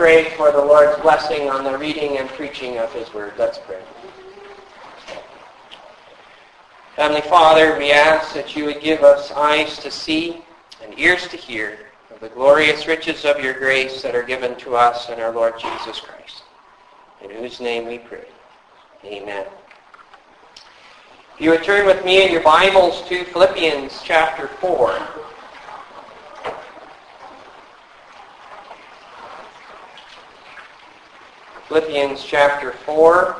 pray for the Lord's blessing on the reading and preaching of His Word. Let's pray. Heavenly Father, we ask that you would give us eyes to see and ears to hear of the glorious riches of your grace that are given to us in our Lord Jesus Christ, in whose name we pray. Amen. If you would turn with me in your Bibles to Philippians chapter 4. Philippians chapter 4.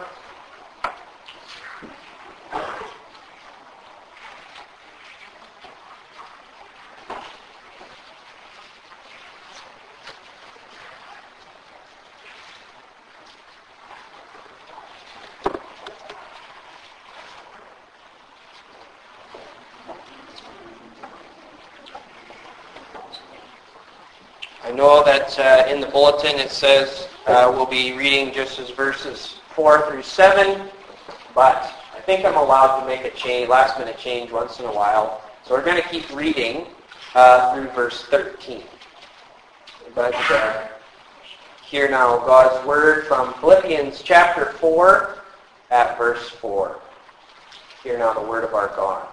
I know that in the bulletin it says we'll be reading just as verses 4 through 7, but I think I'm allowed to make a last-minute change once in a while. So we're going to keep reading through verse 13. But hear now God's Word from Philippians chapter 4 at verse 4. Hear now the Word of our God.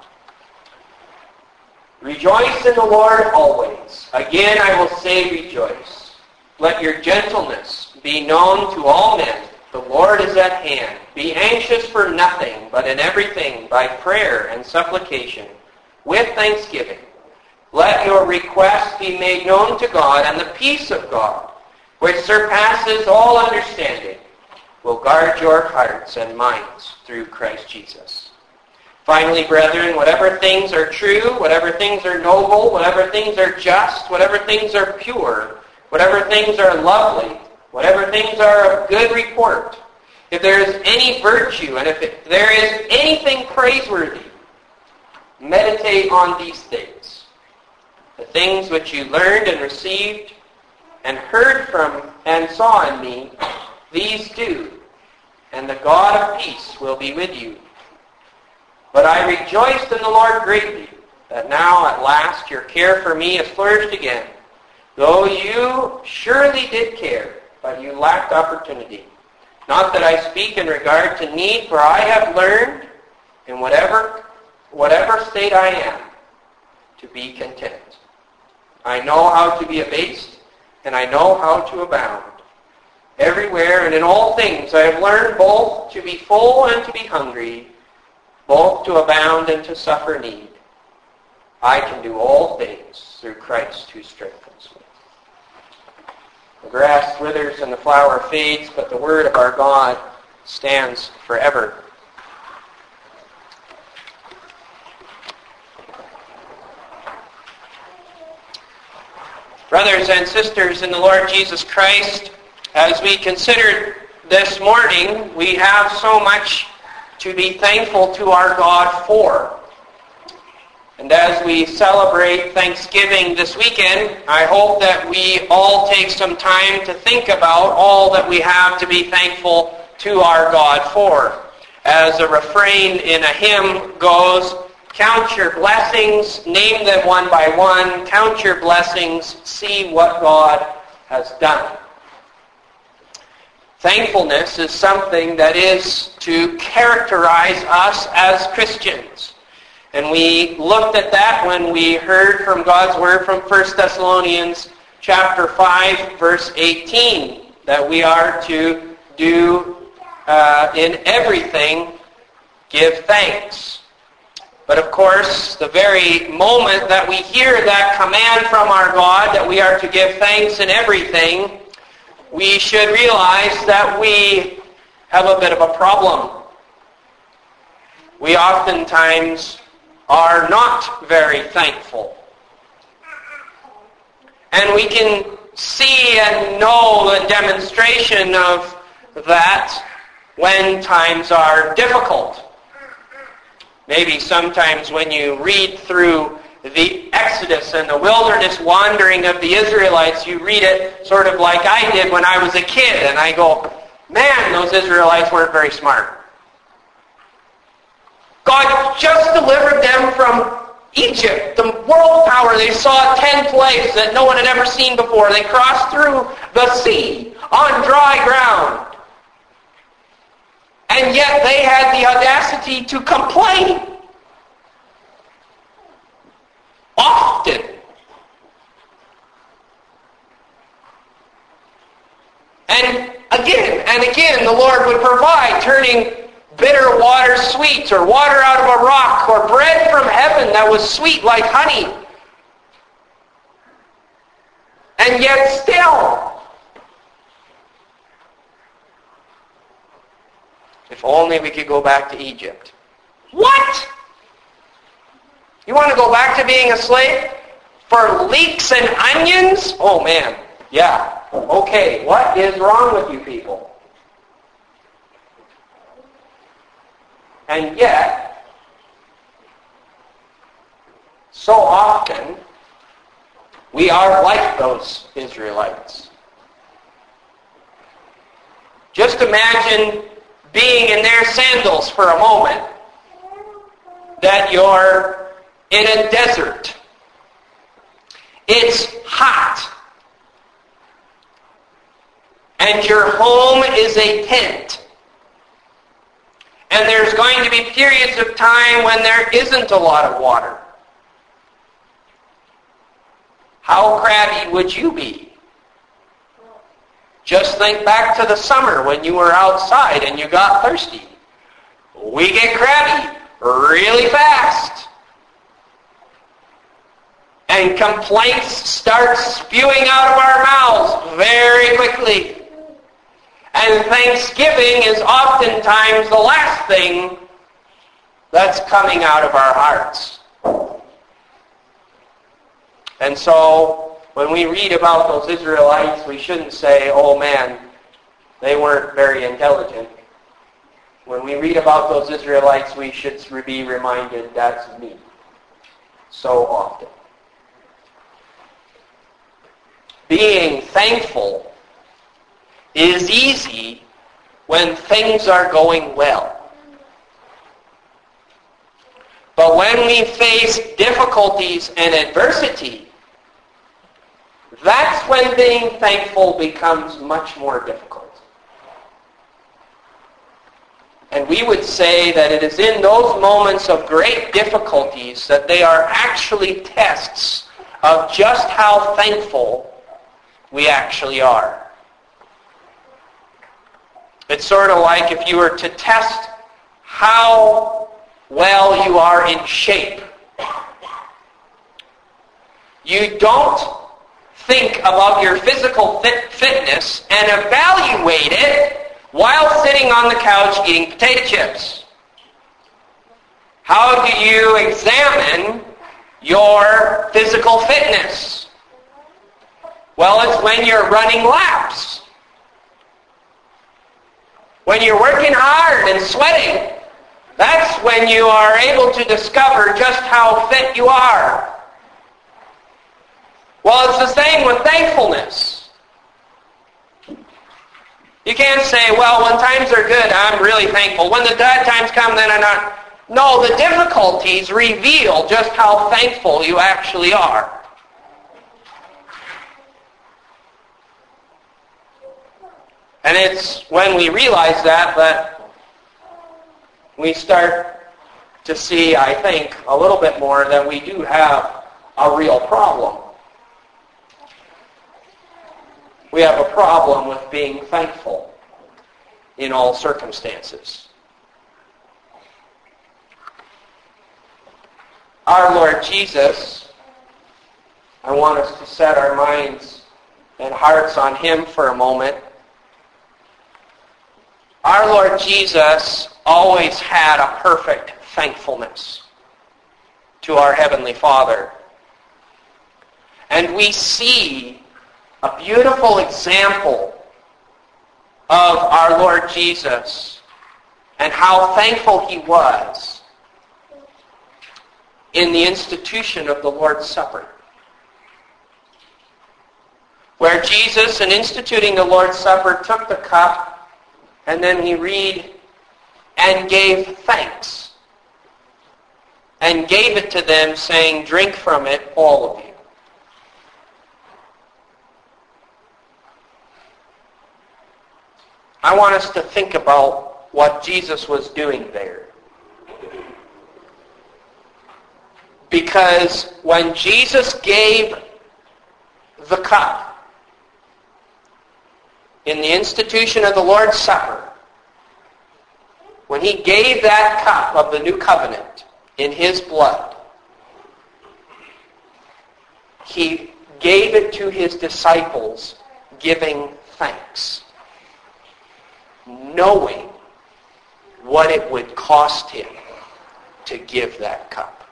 Rejoice in the Lord always. Again I will say rejoice. Let your gentleness be known to all men. The Lord is at hand. Be anxious for nothing, but in everything by prayer and supplication, with thanksgiving. Let your requests be made known to God, and the peace of God, which surpasses all understanding, will guard your hearts and minds through Christ Jesus. Finally, brethren, whatever things are true, whatever things are noble, whatever things are just, whatever things are pure, whatever things are lovely, whatever things are of good report, if there is any virtue, and if there is anything praiseworthy, meditate on these things. The things which you learned and received and heard from and saw in me, these do, and the God of peace will be with you. But I rejoiced in the Lord greatly, that now at last your care for me has flourished again. Though you surely did care, but you lacked opportunity. Not that I speak in regard to need, for I have learned, in whatever state I am, to be content. I know how to be abased, and I know how to abound. Everywhere and in all things I have learned both to be full and to be hungry, both to abound and to suffer need. I can do all things through Christ who strengthens me. The grass withers and the flower fades, but the word of our God stands forever. Brothers and sisters in the Lord Jesus Christ, as we consider this morning, we have so much to be thankful to our God for. And as we celebrate Thanksgiving this weekend, I hope that we all take some time to think about all that we have to be thankful to our God for. As a refrain in a hymn goes, count your blessings, name them one by one, count your blessings, see what God has done. Thankfulness is something that is to characterize us as Christians. And we looked at that when we heard from God's Word from 1 Thessalonians chapter 5, verse 18, that we are to do in everything give thanks. But of course, the very moment that we hear that command from our God that we are to give thanks in everything, we should realize that we have a bit of a problem. We oftentimes are not very thankful. And we can see and know the demonstration of that when times are difficult. Maybe sometimes when you read through the Exodus and the wilderness wandering of the Israelites, you read it sort of like I did when I was a kid, and I go, man, those Israelites weren't very smart. God just delivered them from Egypt, the world power. They saw 10 plagues that no one had ever seen before. They crossed through the sea on dry ground. And yet they had the audacity to complain. Often. And again, the Lord would provide, turning bitter water sweet, or water out of a rock, or bread from heaven that was sweet like honey. And yet still, if only we could go back to Egypt. What? You want to go back to being a slave for leeks and onions? Oh man, yeah. Okay, what is wrong with you people? And yet, so often, we are like those Israelites. Just imagine being in their sandals for a moment, that you're in a desert. It's hot. And your home is a tent. And there's going to be periods of time when there isn't a lot of water. How crabby would you be? Just think back to the summer when you were outside and you got thirsty. We get crabby really fast. And complaints start spewing out of our mouths very quickly. And thanksgiving is oftentimes the last thing that's coming out of our hearts. And so, when we read about those Israelites, we shouldn't say, oh man, they weren't very intelligent. When we read about those Israelites, we should be reminded, that's me. So often. Being thankful is easy when things are going well. But when we face difficulties and adversity, that's when being thankful becomes much more difficult. And we would say that it is in those moments of great difficulties that they are actually tests of just how thankful we actually are. It's sort of like if you were to test how well you are in shape. You don't think about your physical fitness and evaluate it while sitting on the couch eating potato chips. How do you examine your physical fitness? Well, it's when you're running laps. When you're working hard and sweating, that's when you are able to discover just how fit you are. Well, it's the same with thankfulness. You can't say, well, when times are good, I'm really thankful. When the bad times come, then I'm not. No, the difficulties reveal just how thankful you actually are. And it's when we realize that we start to see, I think, a little bit more that we do have a real problem. We have a problem with being thankful in all circumstances. Our Lord Jesus, I want us to set our minds and hearts on Him for a moment. Our Lord Jesus always had a perfect thankfulness to our Heavenly Father. And we see a beautiful example of our Lord Jesus and how thankful He was in the institution of the Lord's Supper. Where Jesus, in instituting the Lord's Supper, took the cup and then He read and gave thanks and gave it to them, saying, drink from it, all of you. I want us to think about what Jesus was doing there. Because when Jesus gave the cup in the institution of the Lord's Supper, when he gave that cup of the new covenant in his blood, he gave it to his disciples giving thanks, knowing what it would cost him to give that cup.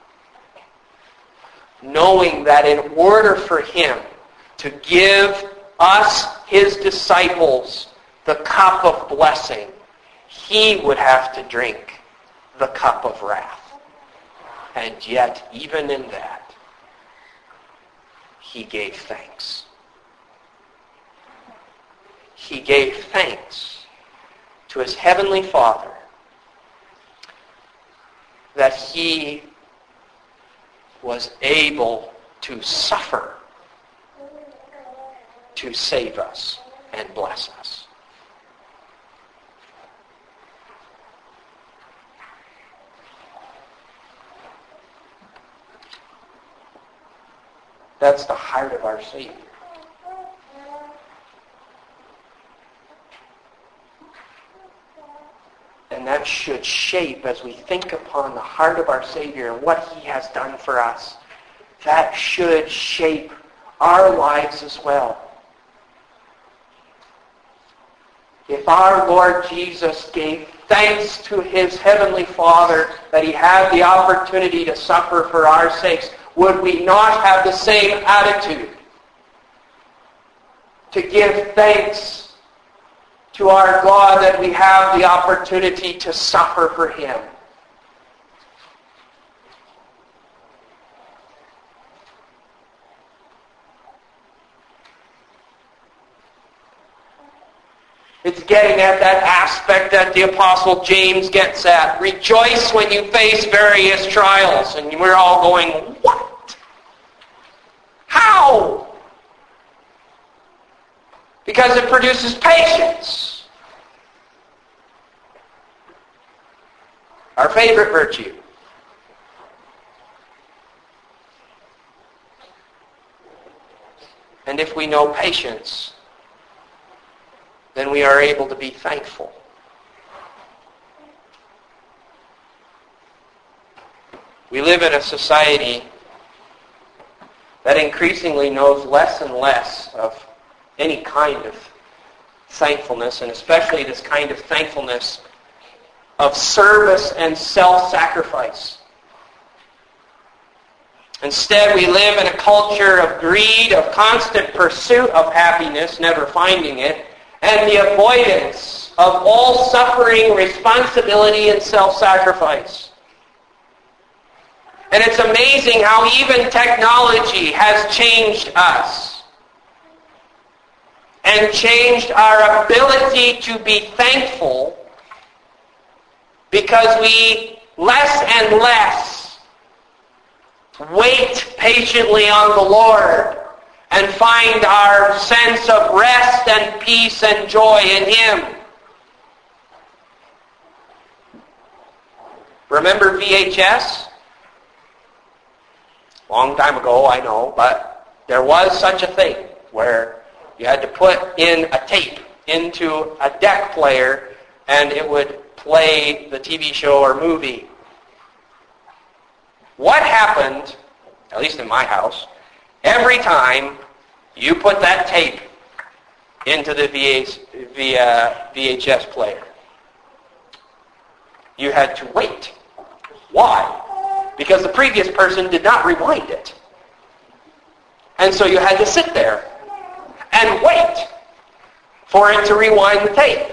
Knowing that in order for him to give us, his disciples, the cup of blessing, he would have to drink the cup of wrath. And yet, even in that, he gave thanks. He gave thanks to his heavenly Father that he was able to suffer to save us and bless us. That's the heart of our Savior. And that should shape, as we think upon the heart of our Savior and what he has done for us, that should shape our lives as well. If our Lord Jesus gave thanks to his heavenly Father that he had the opportunity to suffer for our sakes, would we not have the same attitude to give thanks to our God that we have the opportunity to suffer for him? It's getting at that aspect that the Apostle James gets at. Rejoice when you face various trials. And we're all going, what? How? Because it produces patience. Our favorite virtue. And if we know patience, then we are able to be thankful. We live in a society that increasingly knows less and less of any kind of thankfulness, and especially this kind of thankfulness of service and self-sacrifice. Instead, we live in a culture of greed, of constant pursuit of happiness, never finding it, and the avoidance of all suffering, responsibility, and self-sacrifice. And it's amazing how even technology has changed us and changed our ability to be thankful, because we less and less wait patiently on the Lord and find our sense of rest and peace and joy in him. Remember VHS? Long time ago, I know, but there was such a thing where you had to put in a tape into a deck player and it would play the TV show or movie. What happened, at least in my house, every time you put that tape into the VHS player? You had to wait. Why? Because the previous person did not rewind it. And so you had to sit there and wait for it to rewind the tape.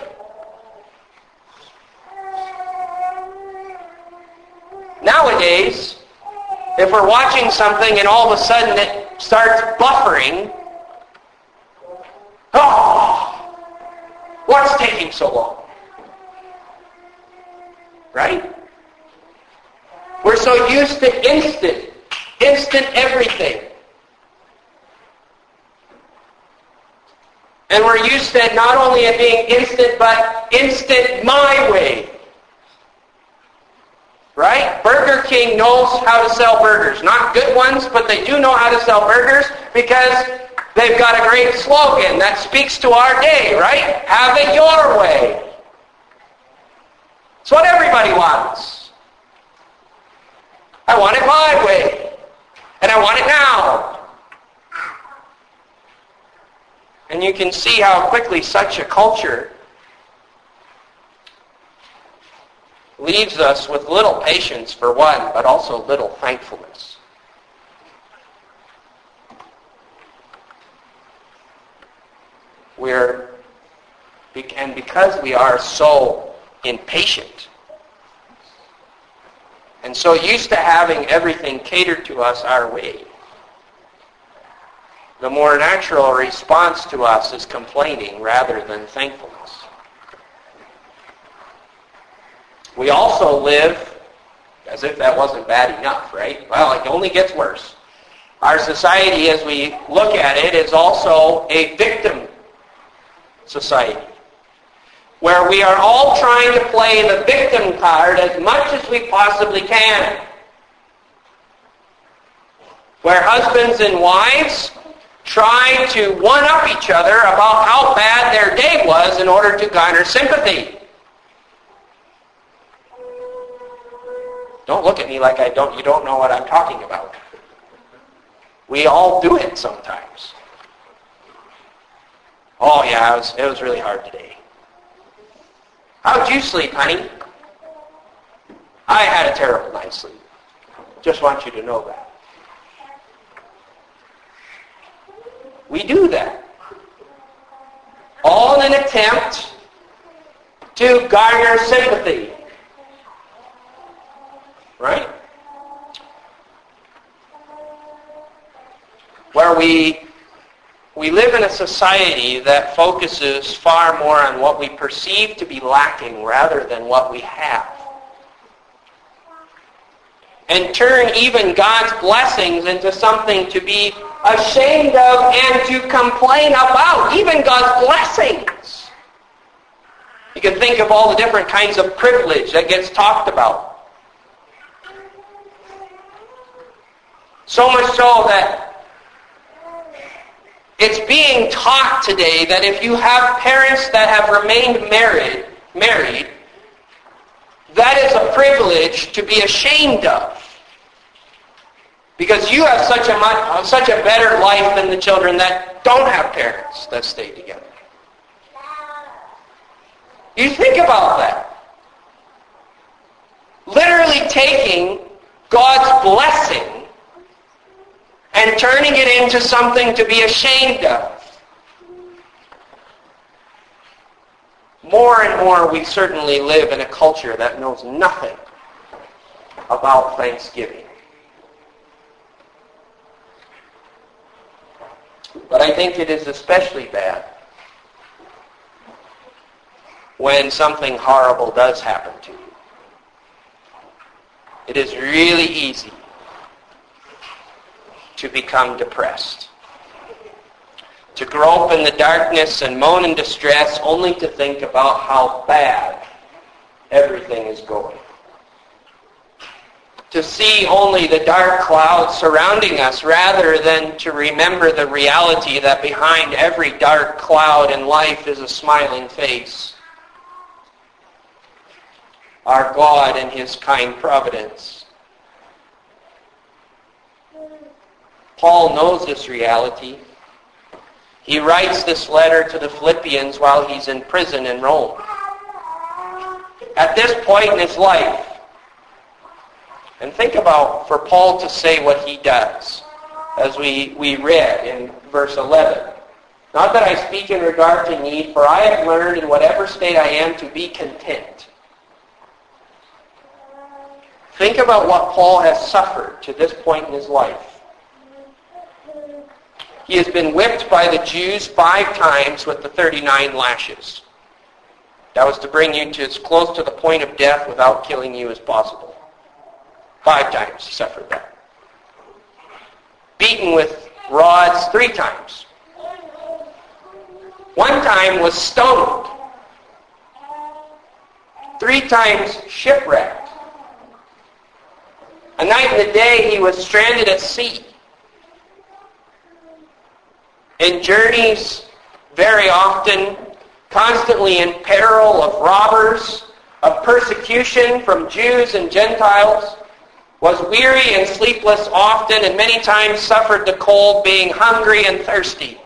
Nowadays, if we're watching something and all of a sudden it starts buffering, oh, what's taking so long? Right? We're so used to instant everything. And we're used to not only it being instant, but instant my way. Right? Burger King knows how to sell burgers. Not good ones, but they do know how to sell burgers because they've got a great slogan that speaks to our day, right? Have it your way. It's what everybody wants. I want it my way. And I want it now. And you can see how quickly such a culture leaves us with little patience for one, but also little thankfulness. And because we are so impatient and so used to having everything catered to us our way, the more natural response to us is complaining rather than thankfulness. We also live, as if that wasn't bad enough, right? Well, it only gets worse. Our society, as we look at it, is also a victim society, where we are all trying to play the victim card as much as we possibly can. Where husbands and wives try to one-up each other about how bad their day was in order to garner sympathy. Don't look at me like you don't know what I'm talking about. We all do it sometimes. Oh yeah, it was really hard today. How'd you sleep, honey? I had a terrible night's sleep. Just want you to know that. We do that. All in an attempt to garner sympathy. Right? Where we live in a society that focuses far more on what we perceive to be lacking rather than what we have. And turn even God's blessings into something to be ashamed of and to complain about. Even God's blessings. You can think of all the different kinds of privilege that gets talked about. So much so that it's being taught today that if you have parents that have remained married, that is a privilege to be ashamed of. Because you have such a better life than the children that don't have parents that stay together. You think about that. Literally taking God's blessing and turning it into something to be ashamed of. More and more, we certainly live in a culture that knows nothing about Thanksgiving. But I think it is especially bad when something horrible does happen to you. It is really easy to become depressed, to grope in the darkness and moan in distress only to think about how bad everything is going. To see only the dark clouds surrounding us rather than to remember the reality that behind every dark cloud in life is a smiling face. Our God and His kind providence. Paul knows this reality. He writes this letter to the Philippians while he's in prison in Rome. At this point in his life, and think about for Paul to say what he does, as we read in verse 11. Not that I speak in regard to need, for I have learned in whatever state I am to be content. Think about what Paul has suffered to this point in his life. He has been whipped by the Jews 5 times with the 39 lashes. That was to bring you to as close to the point of death without killing you as possible. 5 times he suffered that. Beaten with rods 3 times. One time was stoned. 3 times shipwrecked. A night and a day he was stranded at sea. In journeys, very often, constantly in peril of robbers, of persecution from Jews and Gentiles, was weary and sleepless often, and many times suffered the cold, being hungry and thirsty.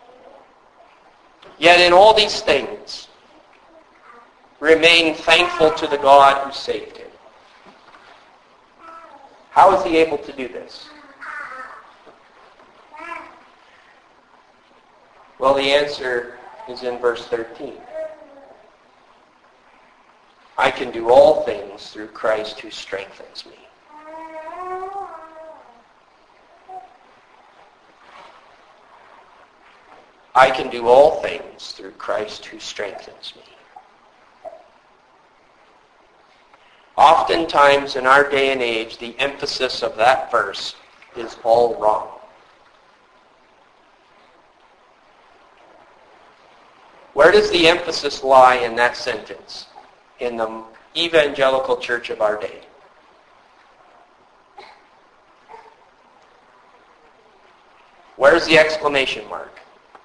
Yet in all these things, remain thankful to the God who saved him. How is he able to do this? Well, the answer is in verse 13. I can do all things through Christ who strengthens me. I can do all things through Christ who strengthens me. Oftentimes in our day and age, the emphasis of that verse is all wrong. Where does the emphasis lie in that sentence in the evangelical church of our day? Where's the exclamation mark?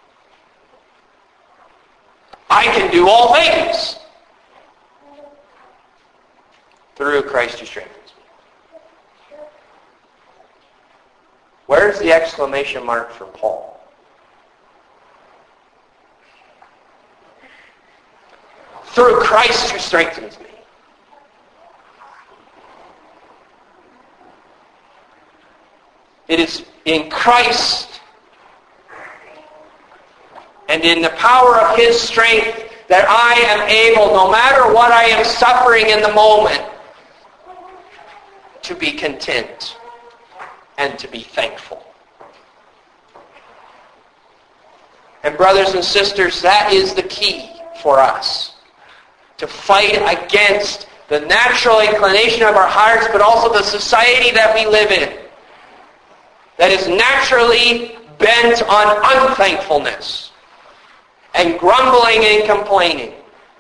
I can do all things through Christ who strengthens me. Where's the exclamation mark from Paul? Through Christ who strengthens me. It is in Christ and in the power of his strength that I am able, no matter what I am suffering in the moment, to be content and to be thankful. And brothers and sisters, that is the key for us. To fight against the natural inclination of our hearts, but also the society that we live in, that is naturally bent on unthankfulness and grumbling and complaining.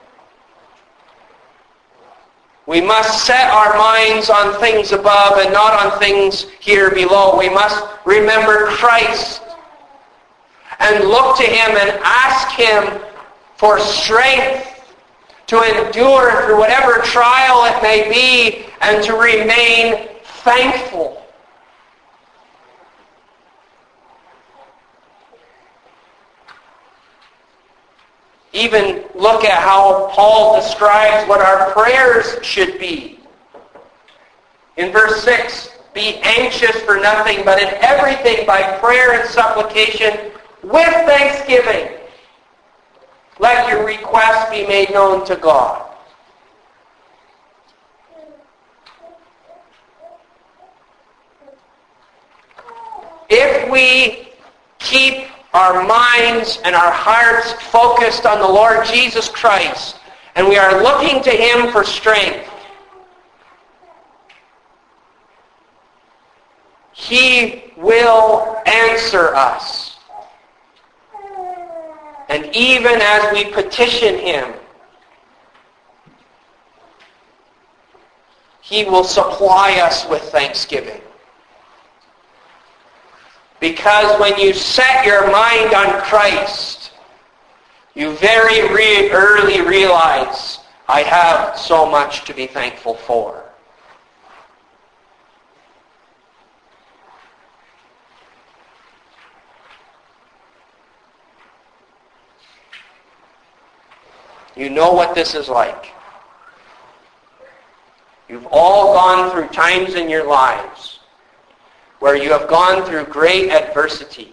We must set our minds on things above and not on things here below. We must remember Christ and look to him and ask him for strength to endure through whatever trial it may be and to remain thankful. Even look at how Paul describes what our prayers should be. In verse 6, be anxious for nothing, but in everything by prayer and supplication with thanksgiving. Let your requests be made known to God. If we keep our minds and our hearts focused on the Lord Jesus Christ, and we are looking to him for strength, he will answer us. And even as we petition him, he will supply us with thanksgiving. Because when you set your mind on Christ, you very early realize, I have so much to be thankful for. You know what this is like. You've all gone through times in your lives where you have gone through great adversity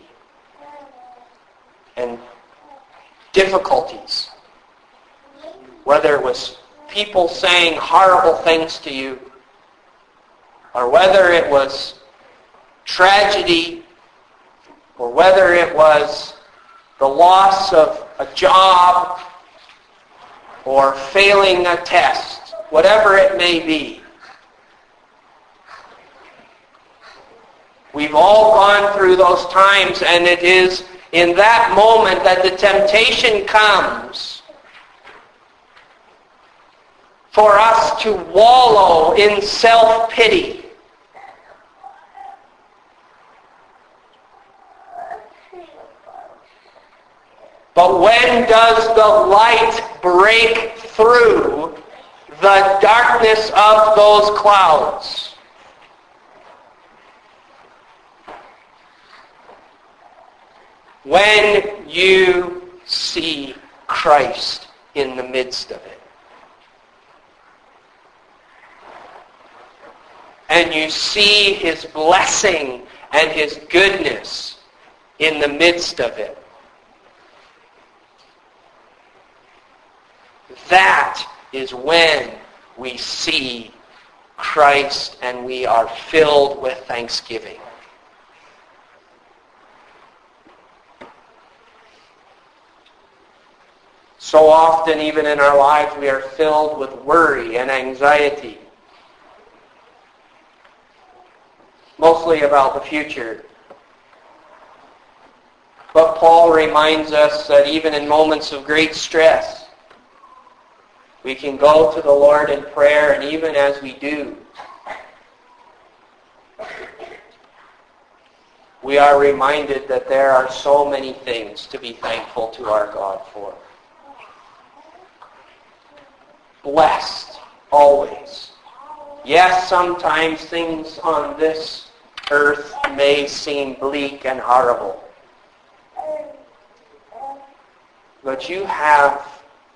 and difficulties. Whether it was people saying horrible things to you, or whether it was tragedy, or whether it was the loss of a job, or failing a test, whatever it may be. We've all gone through those times, and it is in that moment that the temptation comes for us to wallow in self-pity. But when does the light break through the darkness of those clouds? When you see Christ in the midst of it. And you see His blessing and His goodness in the midst of it. That is when we see Christ and we are filled with thanksgiving. So often, even in our lives, we are filled with worry and anxiety. Mostly about the future. But Paul reminds us that even in moments of great stress, we can go to the Lord in prayer, and even as we do, we are reminded that there are so many things to be thankful to our God for. Blessed, always. Yes, sometimes things on this earth may seem bleak and horrible. But you have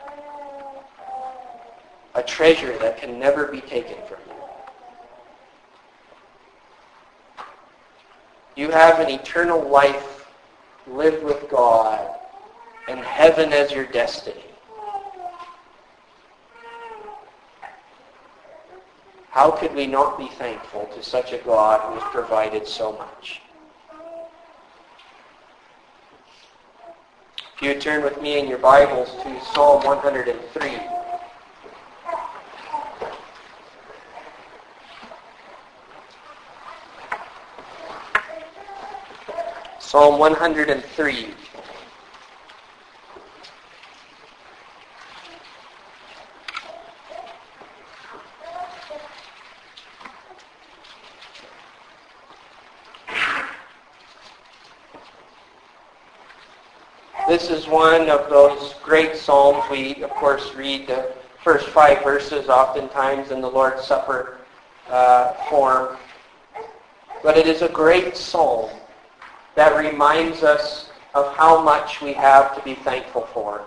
a treasure that can never be taken from you. You have an eternal life lived with God and heaven as your destiny. How could we not be thankful to such a God who has provided so much? If you turn with me in your Bibles to Psalm 103. Psalm 103. This is one of those great psalms. We, of course, read the first 5 verses oftentimes in the Lord's Supper form. But it is a great psalm that reminds us of how much we have to be thankful for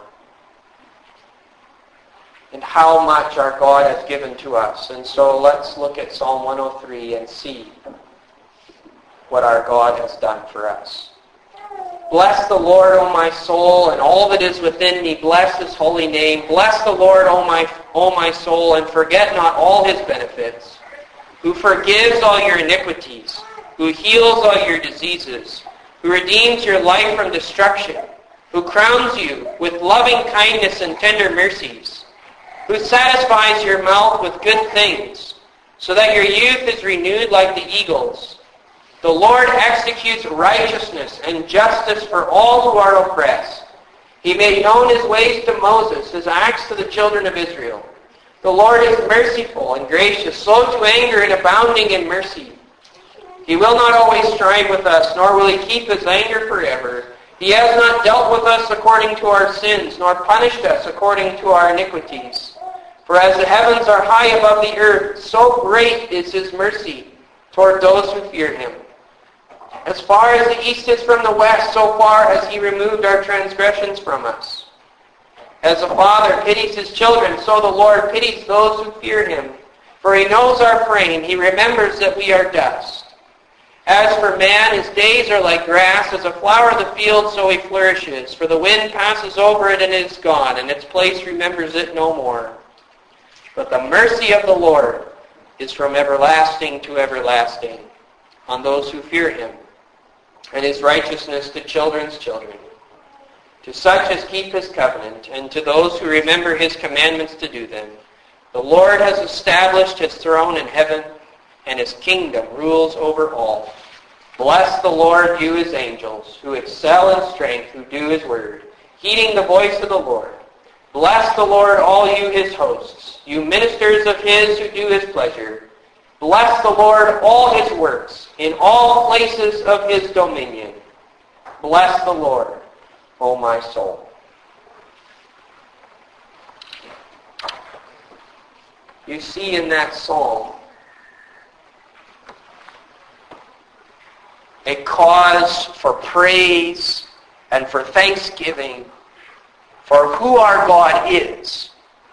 and how much our God has given to us. And so let's look at Psalm 103 and see what our God has done for us. Bless the Lord, O my soul, and all that is within me. Bless His holy name. Bless the Lord, O my soul, and forget not all His benefits, who forgives all your iniquities, who heals all your diseases, who redeems your life from destruction, who crowns you with loving kindness and tender mercies, who satisfies your mouth with good things, so that your youth is renewed like the eagles. The Lord executes righteousness and justice for all who are oppressed. He made known His ways to Moses, His acts to the children of Israel. The Lord is merciful and gracious, slow to anger and abounding in mercy. He will not always strive with us, nor will He keep His anger forever. He has not dealt with us according to our sins, nor punished us according to our iniquities. For as the heavens are high above the earth, so great is His mercy toward those who fear Him. As far as the east is from the west, so far has He removed our transgressions from us. As a father pities his children, so the Lord pities those who fear Him. For He knows our frame, He remembers that we are dust. As for man, his days are like grass, as a flower of the field, so he flourishes. For the wind passes over it and it is gone, and its place remembers it no more. But the mercy of the Lord is from everlasting to everlasting on those who fear Him, and His righteousness to children's children, to such as keep His covenant, and to those who remember His commandments to do them. The Lord has established His throne in heaven, and His kingdom rules over all. Bless the Lord, you his angels, who excel in strength, who do his word, heeding the voice of the Lord. Bless the Lord, all you his hosts, you ministers of his who do his pleasure. Bless the Lord, all his works, in all places of his dominion. Bless the Lord, O my soul. You see in that psalm a cause for praise and for thanksgiving for who our God is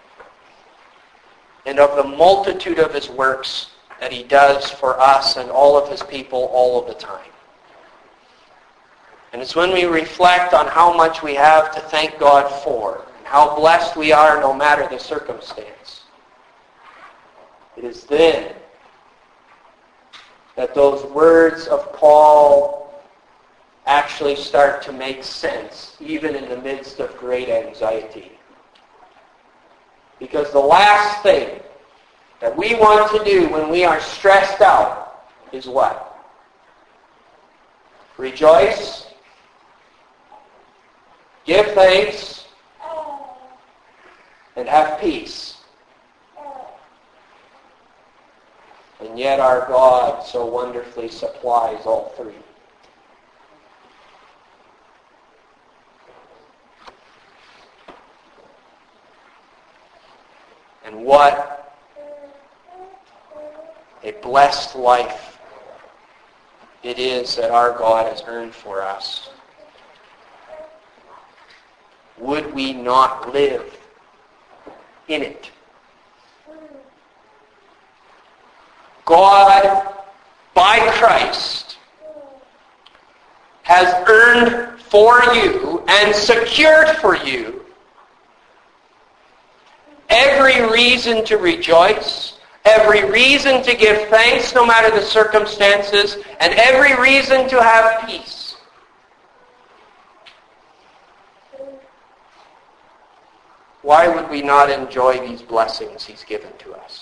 and of the multitude of his works that he does for us and all of his people all of the time. And it's when we reflect on how much we have to thank God for and how blessed we are no matter the circumstance. It is then that those words of Paul actually start to make sense, even in the midst of great anxiety. Because the last thing that we want to do when we are stressed out is what? Rejoice, give thanks, and have peace. And yet our God so wonderfully supplies all three. And what a blessed life it is that our God has earned for us. Would we not live in it? God, by Christ, has earned for you and secured for you every reason to rejoice, every reason to give thanks no matter the circumstances, and every reason to have peace. Why would we not enjoy these blessings he's given to us?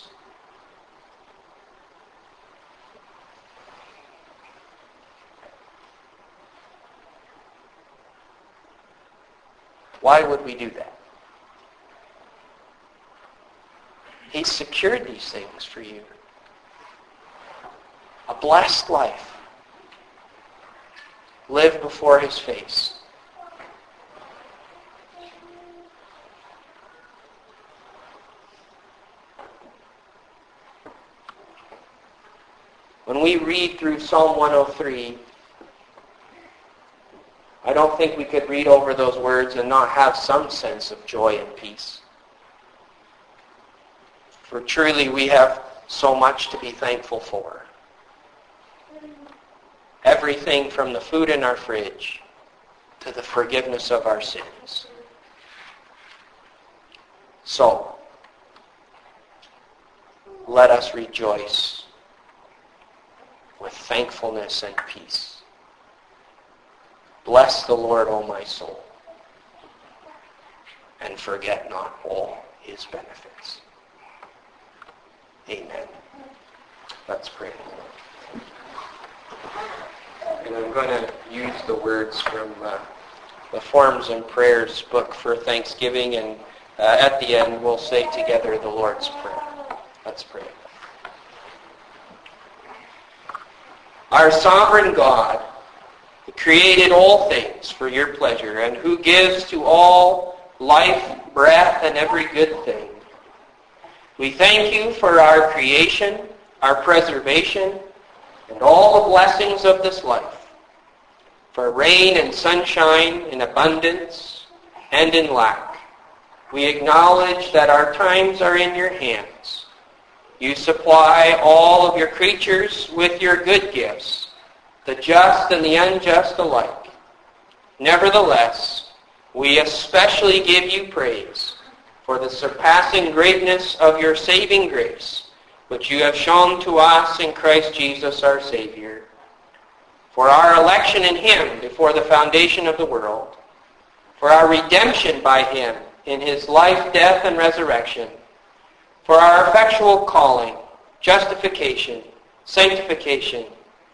Why would we do that? He's secured these things for you. A blessed life. Live before his face. When we read through Psalm 103, I don't think we could read over those words and not have some sense of joy and peace. For truly we have so much to be thankful for. Everything from the food in our fridge to the forgiveness of our sins. So, let us rejoice with thankfulness and peace. Bless the Lord, O my soul, and forget not all his benefits. Amen. Let's pray. And I'm going to use the words from the Forms and Prayers book for Thanksgiving, and at the end we'll say together the Lord's Prayer. Let's pray. Our sovereign God, who created all things for your pleasure, and who gives to all life, breath, and every good thing, we thank you for our creation, our preservation, and all the blessings of this life, for rain and sunshine in abundance and in lack. We acknowledge that our times are in your hands. You supply all of your creatures with your good gifts, the just and the unjust alike. Nevertheless, we especially give you praise for the surpassing greatness of your saving grace, which you have shown to us in Christ Jesus our Savior, for our election in him before the foundation of the world, for our redemption by him in his life, death, and resurrection, for our effectual calling, justification, sanctification,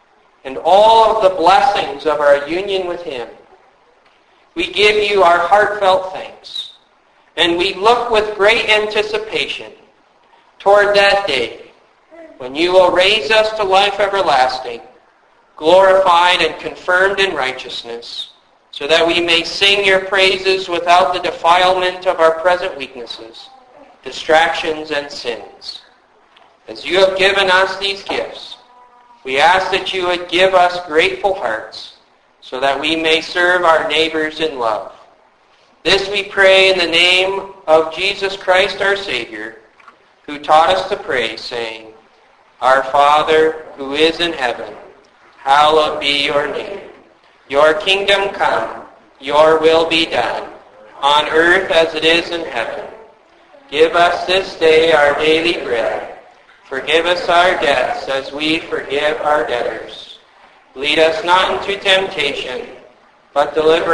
and all of the blessings of our union with Him. We give you our heartfelt thanks, and we look with great anticipation toward that day when you will raise us to life everlasting, glorified and confirmed in righteousness, so that we may sing your praises without the defilement of our present weaknesses, distractions, and sins. As you have given us these gifts, we ask that you would give us grateful hearts, so that we may serve our neighbors in love. This we pray in the name of Jesus Christ our Savior, who taught us to pray, saying, Our Father, who is in heaven, hallowed be your name. Your kingdom come, your will be done, on earth as it is in heaven. Give us this day our daily bread. Forgive us our debts as we forgive our debtors. Lead us not into temptation, but deliver